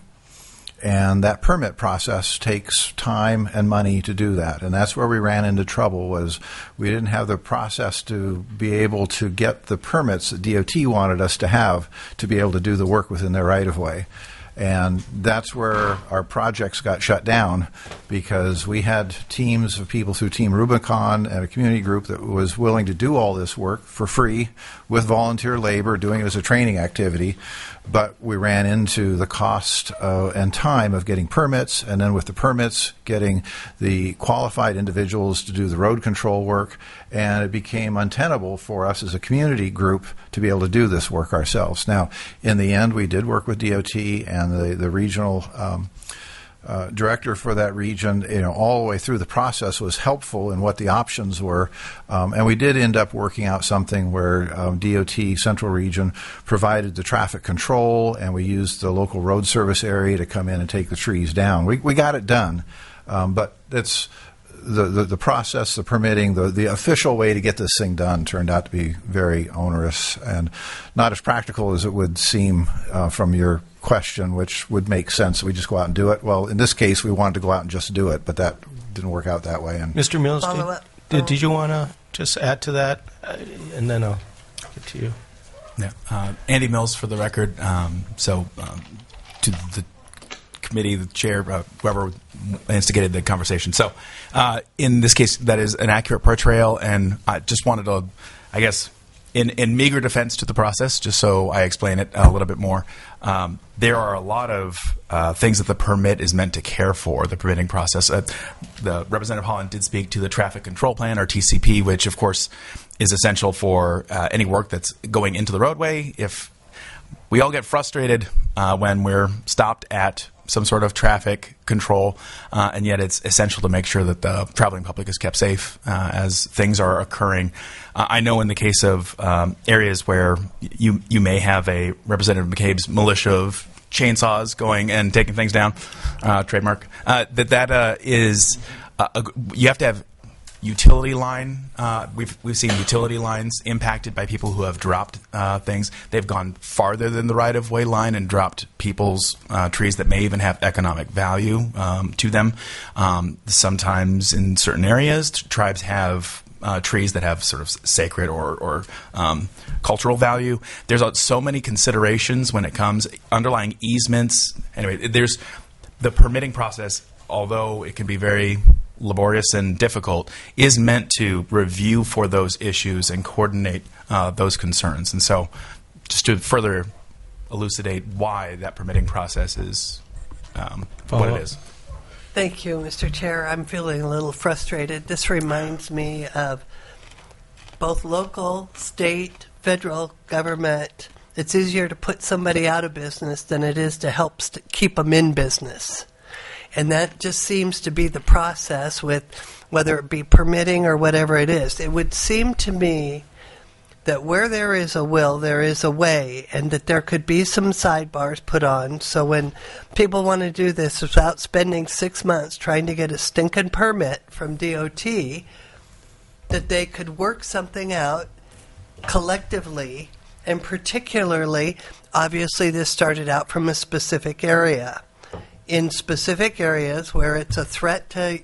And that permit process takes time and money to do that. And that's where we ran into trouble, was we didn't have the process to be able to get the permits that D O T wanted us to have to be able to do the work within their right of way. And that's where our projects got shut down, because we had teams of people through Team Rubicon and a community group that was willing to do all this work for free with volunteer labor, doing it as a training activity. But we ran into the cost uh, and time of getting permits, and then with the permits, getting the qualified individuals to do the road control work, and it became untenable for us as a community group to be able to do this work ourselves. Now, in the end, we did work with D O T and the, the regional um, uh, director for that region, you know, all the way through the process was helpful in what the options were. Um, and we did end up working out something where um, D O T Central Region provided the traffic control, and we used the local road service area to come in and take the trees down. We, we got it done, um, but it's the, the, the process, the permitting, the, the official way to get this thing done turned out to be very onerous and not as practical as it would seem uh, from your question, which would make sense. We just go out and do it. Well, in this case, we wanted to go out and just do it, but that didn't work out that way. And Mister Mills, Follow did, up. did, did you want to just add to that, uh, and then I'll get to you. Yeah, uh, Andy Mills for the record. Um, so, um, to the committee, the chair, uh, whoever instigated the conversation. So, uh, in this case, that is an accurate portrayal, and I just wanted to, I guess, in, in meager defense to the process, just so I explain it a little bit more, um, there are a lot of uh, things that the permit is meant to care for, the permitting process. Uh, the Representative Holland did speak to the Traffic Control Plan, or T C P, which, of course, is essential for uh, any work that's going into the roadway. If we all get frustrated uh, when we're stopped at some sort of traffic control, uh, and yet it's essential to make sure that the traveling public is kept safe uh, as things are occurring. Uh, I know in the case of um, areas where you you may have a Representative McCabe's militia of chainsaws going and taking things down, uh, trademark, uh, that that uh, is, uh, a, you have to have utility line. Uh, we've we've seen utility lines impacted by people who have dropped uh, things. They've gone farther than the right of way line and dropped people's uh, trees that may even have economic value um, to them. Um, sometimes in certain areas, t- tribes have uh, trees that have sort of sacred or, or um, cultural value. There's uh, so many considerations when it comes underlying easements. Anyway, there's the permitting process, although it can be very laborious and difficult, is meant to review for those issues and coordinate uh, those concerns. And so just to further elucidate why that permitting process is um, what it is. Thank you, Mister Chair. I'm feeling a little frustrated. This reminds me of both local, state, federal government. It's easier to put somebody out of business than it is to help st- keep them in business. And that just seems to be the process with whether it be permitting or whatever it is. It would seem to me that where there is a will, there is a way, and that there could be some sidebars put on. So when people want to do this without spending six months trying to get a stinking permit from D O T, that they could work something out collectively, and particularly, obviously this started out from a specific area. In specific areas where it's a threat to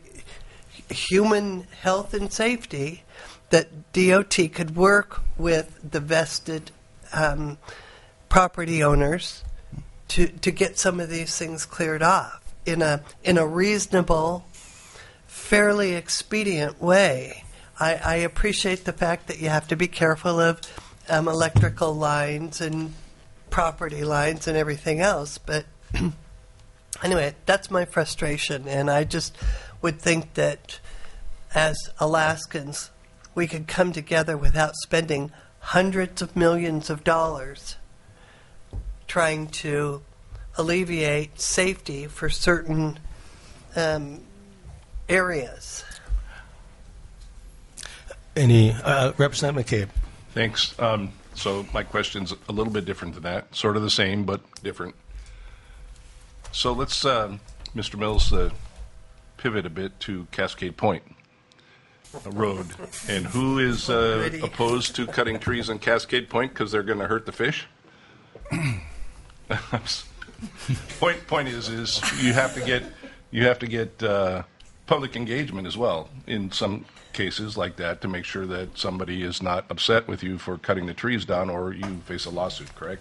human health and safety, that D O T could work with the vested um, property owners to to get some of these things cleared off in a in a reasonable, fairly expedient way. I, I appreciate the fact that you have to be careful of um, electrical lines and property lines and everything else, but anyway, that's my frustration, and I just would think that as Alaskans, we could come together without spending hundreds of millions of dollars trying to alleviate safety for certain um, areas. Any uh, Representative McCabe? Thanks. Um, so my question's a little bit different than that. Sort of the same, but different. So let's, uh, Mister Mills, uh, pivot a bit to Cascade Point Road. And who is uh, opposed to cutting trees on Cascade Point because they're going to hurt the fish? point point is is you have to get you have to get uh, public engagement as well in some cases like that to make sure that somebody is not upset with you for cutting the trees down, or you face a lawsuit. Correct?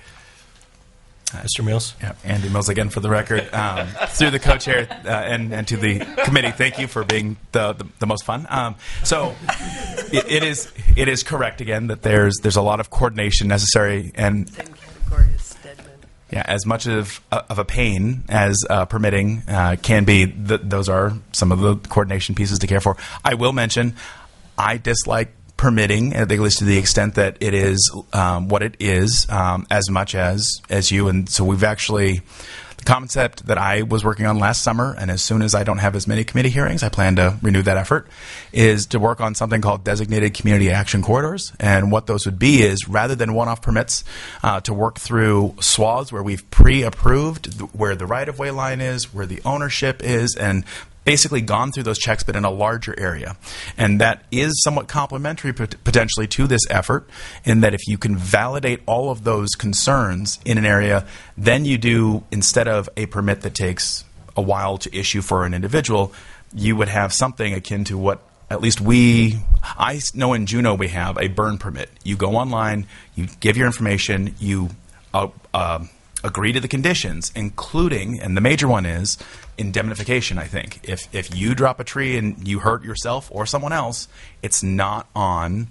Mister Mills? Yeah, Andy Mills again for the record. Um, through the co-chair uh, and, and to the committee, thank you for being the, the, the most fun. Um, so it, it is it is correct again that there's there's a lot of coordination necessary, and Same category as Stedman. yeah, as much of of a pain as uh, permitting uh, can be, th- those are some of the coordination pieces to care for. I will mention, I dislike permitting, at least to the extent that it is um, what it is, um, as much as as you. And so we've actually, the concept that I was working on last summer, and as soon as I don't have as many committee hearings, I plan to renew that effort, is to work on something called designated community action corridors. And what those would be is, rather than one-off permits, uh, to work through swaths where we've pre-approved th- where the right-of-way line is, where the ownership is, and basically gone through those checks, but in a larger area. And that is somewhat complementary pot- potentially to this effort, in that if you can validate all of those concerns in an area, then you do, instead of a permit that takes a while to issue for an individual, you would have something akin to what at least we, I know in Juneau we have a burn permit. You go online, you give your information, you uh, uh, agree to the conditions, including, and the major one is, indemnification, I think. If if you drop a tree and you hurt yourself or someone else, it's not on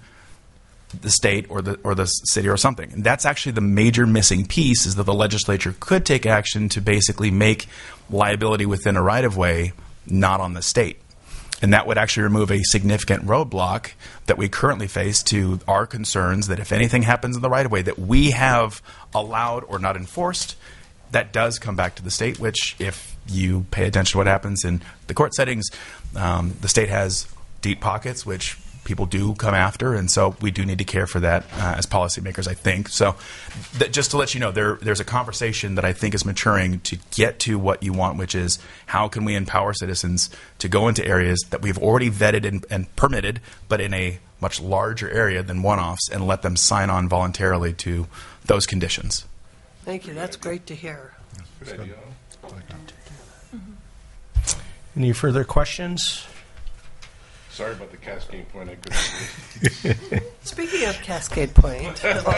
the state or the or the city or something. And that's actually the major missing piece, is that the legislature could take action to basically make liability within a right-of-way not on the state. And that would actually remove a significant roadblock that we currently face to our concerns that if anything happens in the right-of-way that we have allowed or not enforced, that does come back to the state, which, if you pay attention to what happens in the court settings, um, the state has deep pockets, which people do come after, and so we do need to care for that uh, as policymakers, I think. So th- just to let you know, there there's a conversation that I think is maturing to get to what you want, which is how can we empower citizens to go into areas that we've already vetted and, and permitted, but in a much larger area than one-offs, and let them sign on voluntarily to those conditions. Thank you. That's great to hear. Good idea. Any further questions? Sorry about the Cascade Point. I couldn't. Speaking of Cascade Point,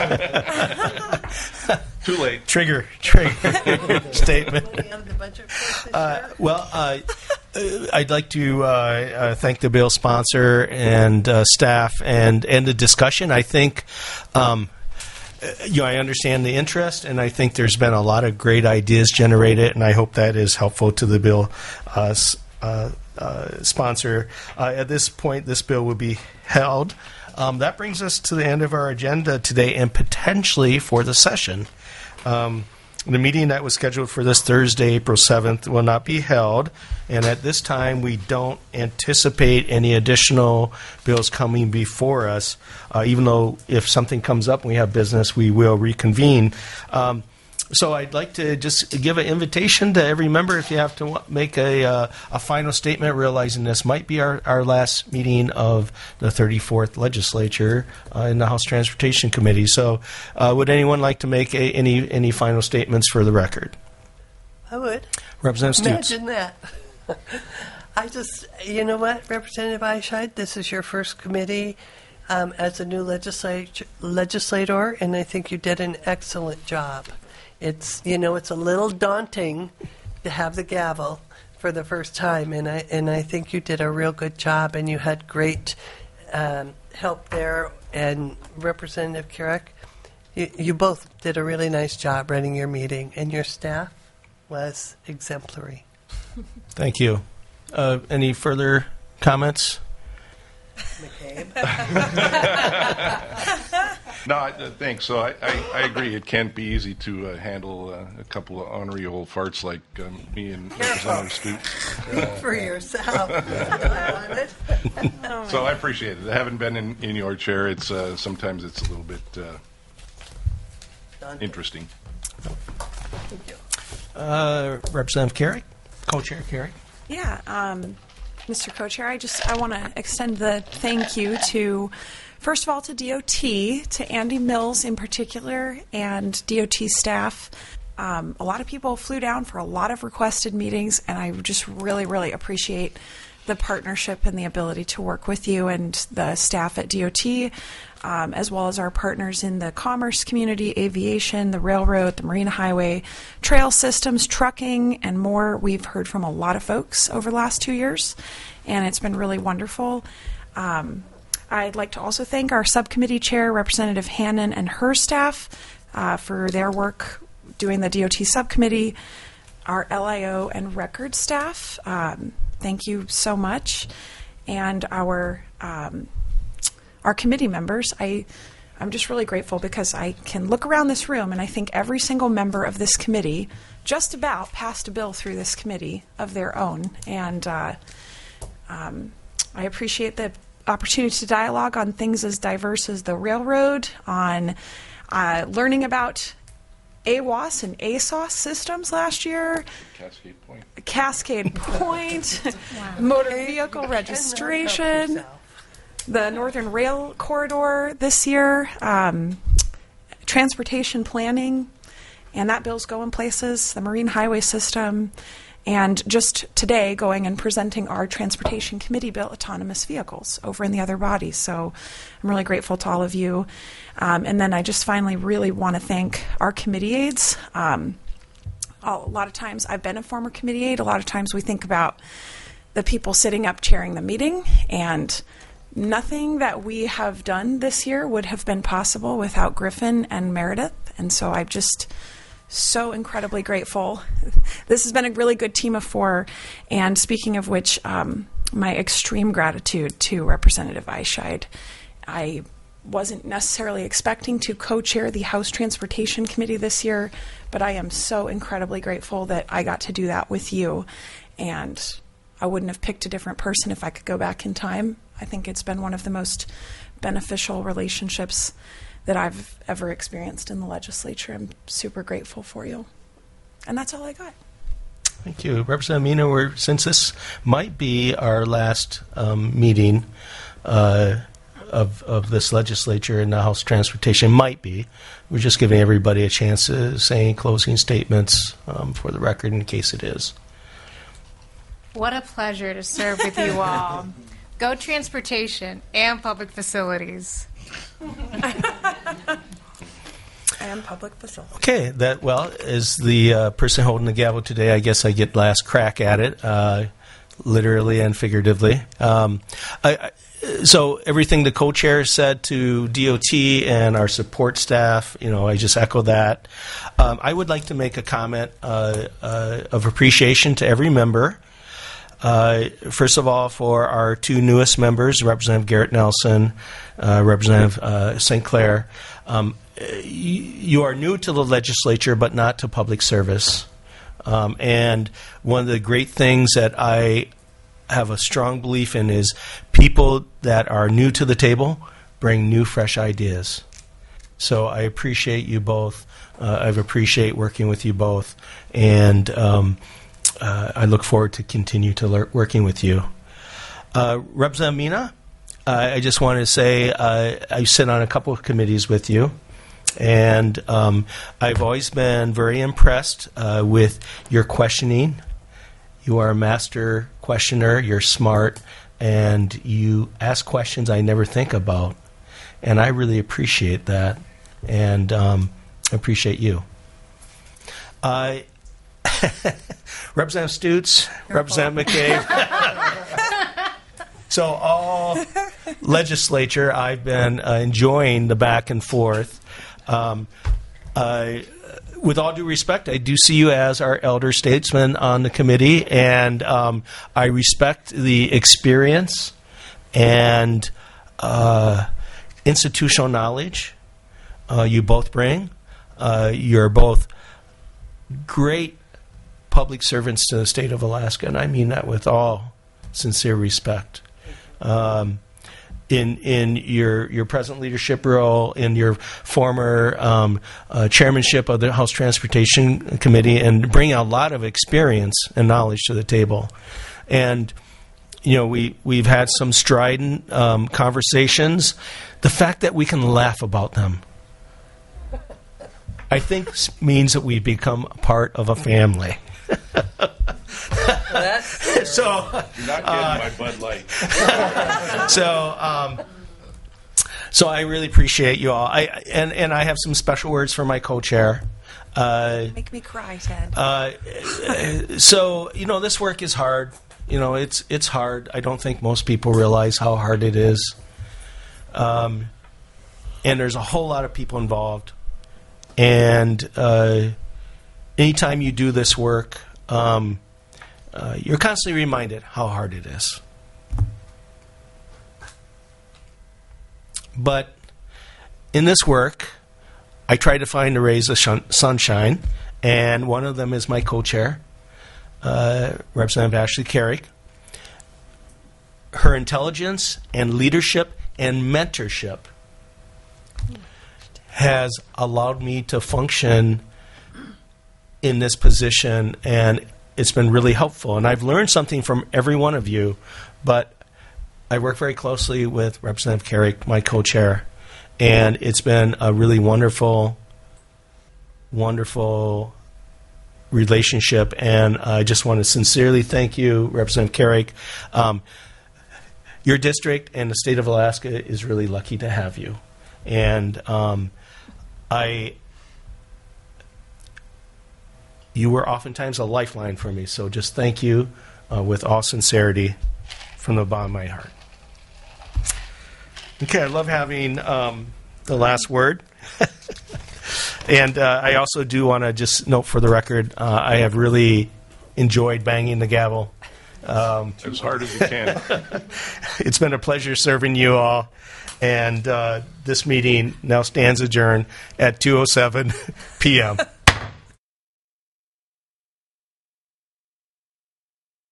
Too late. Trigger, trigger statement. any of the budget for this Uh, year? well, uh, uh, I'd like to uh, uh, thank the bill sponsor and uh, staff and and the discussion. I think, um, uh, you know, I understand the interest, and I think there's been a lot of great ideas generated, and I hope that is helpful to the bill uh, s- uh, uh, sponsor. Uh, at this point, this bill will be held. Um, that brings us to the end of our agenda today, and potentially for the session. Um, The meeting that was scheduled for this Thursday, April seventh, will not be held, and at this time, we don't anticipate any additional bills coming before us, uh, even though if something comes up and we have business, we will reconvene. Um, so I'd like to just give an invitation to every member, if you have to wa- make a, uh, a final statement, realizing this might be our, our last meeting of the thirty-fourth legislature uh, in the House Transportation Committee. So uh, would anyone like to make a, any, any final statements for the record? I would. Representative Stutes. Imagine that. I just, you know what, Representative Eichscheid, this is your first committee um, as a new legislator, legislator, and I think you did an excellent job. It's, you know, it's a little daunting to have the gavel for the first time, and I and I think you did a real good job, and you had great um, help there. And Representative Keurig, you, you both did a really nice job running your meeting, and your staff was exemplary. Thank you. Uh, any further comments? McCabe. No, I uh, thanks. So I, I, I agree. It can't be easy to uh, handle uh, a couple of ornery old farts like um, me and Representative Stutes. For yourself. So I appreciate it. Having been in, in your chair, it's uh, sometimes it's a little bit uh, interesting. Uh, Representative Carey, co-chair Carey. Yeah, um, Mister Co-Chair, I just I want to extend the thank you to, first of all, to D O T, to Andy Mills in particular, and D O T staff. Um, a lot of people flew down for a lot of requested meetings, and I just really, really appreciate the partnership and the ability to work with you and the staff at D O T, um, as well as our partners in the commerce community, aviation, the railroad, the marine highway, trail systems, trucking, and more. We've heard from a lot of folks over the last two years, and it's been really wonderful. Um, I'd like to also thank our subcommittee chair, Representative Hannon, and her staff uh, for their work doing the D O T subcommittee, our L I O and record staff. Um, Thank you so much, and our um, our committee members. I I'm just really grateful because I can look around this room and I think every single member of this committee just about passed a bill through this committee of their own, and uh, um, I appreciate the opportunity to dialogue on things as diverse as the railroad, on uh, learning about A W A S and A S O S systems last year. Cascade Point. Cascade Point, motor vehicle registration, the Northern Rail Corridor this year, um, transportation planning, and that bill's going places, the marine highway system, and just today going and presenting our Transportation Committee bill, autonomous vehicles, over in the other body. So I'm really grateful to all of you. Um, and then I just finally really want to thank our committee aides. Um, a lot of times, I've been a former committee aide. A lot of times we think about the people sitting up chairing the meeting, and nothing that we have done this year would have been possible without Griffin and Meredith. And so I'm just so incredibly grateful. This has been a really good team of four. And speaking of which, um, my extreme gratitude to Representative Eichscheid. I wasn't necessarily expecting to co-chair the House Transportation Committee this year, but I am so incredibly grateful that I got to do that with you. And I wouldn't have picked a different person if I could go back in time. I think it's been one of the most beneficial relationships that I've ever experienced in the legislature. I'm super grateful for you. And that's all I got. Thank you. Representative Mina, we're, since this might be our last um, meeting uh, of, of this legislature in the House Transportation, might be, we're just giving everybody a chance to say closing statements um, for the record in case it is. What a pleasure to serve with you all. Go transportation and public facilities. And public facilities. Okay, that, well, as the uh, person holding the gavel today, I guess I get last crack at it, uh, literally and figuratively. Um, I, I, so everything the co-chair said to D O T and our support staff, you know, I just echo that. Um, I would like to make a comment uh, uh, of appreciation to every member. Uh, first of all, for our two newest members, Representative Garrett Nelson, uh, Representative uh, Saint Clair. Um, you, you are new to the legislature, but not to public service. Um, and one of the great things that I have a strong belief in is people that are new to the table bring new, fresh ideas. So I appreciate you both. Uh, I appreciate working with you both. And um, uh, I look forward to continue to lear- working with you. Uh, Representative Mina, uh, I just wanted to say uh, I sit on a couple of committees with you. And um, I've always been very impressed uh, with your questioning. You are a master questioner. You're smart. And you ask questions I never think about. And I really appreciate that. And um, appreciate you. Uh, Representative Stutes, Representative McCabe. So all legislature, I've been uh, enjoying the back and forth. Um, uh, with all due respect, I do see you as our elder statesman on the committee, and um, I respect the experience and uh, institutional knowledge uh, you both bring. Uh, you're both great public servants to the state of Alaska, and I mean that with all sincere respect. Um, in in your your present leadership role, in your former um, uh, chairmanship of the House Transportation Committee, and bring a lot of experience and knowledge to the table. And you know, we we've had some strident um, conversations. The fact that we can laugh about them, I think, s- means that we've become a part of a family. so, You're not getting my Bud Light. so, um, so I really appreciate you all. I and and I have some special words for my co-chair. Uh, Make me cry, Ted. uh, so you know, this work is hard. You know, it's it's hard. I don't think most people realize how hard it is. Um, and there's a whole lot of people involved. And uh, anytime you do this work, um, uh, you're constantly reminded how hard it is. But in this work, I try to find the rays of shun- sunshine, and one of them is my co-chair, uh, Representative Ashley Carrick. Her intelligence and leadership and mentorship has allowed me to function in this position, and it's been really helpful. And I've learned something from every one of you, but I work very closely with Representative Carrick, my co-chair, and it's been a really wonderful, wonderful relationship, and I just want to sincerely thank you, Representative Carrick. Um, your district and the state of Alaska is really lucky to have you. And um, I, you were oftentimes a lifeline for me, so just thank you uh, with all sincerity from the bottom of my heart. Okay, I love having um, the last word. And uh, I also do want to just note for the record, uh, I have really enjoyed banging the gavel. Um, As hard as you can. It's been a pleasure serving you all. And uh, this meeting now stands adjourned at two oh seven p.m.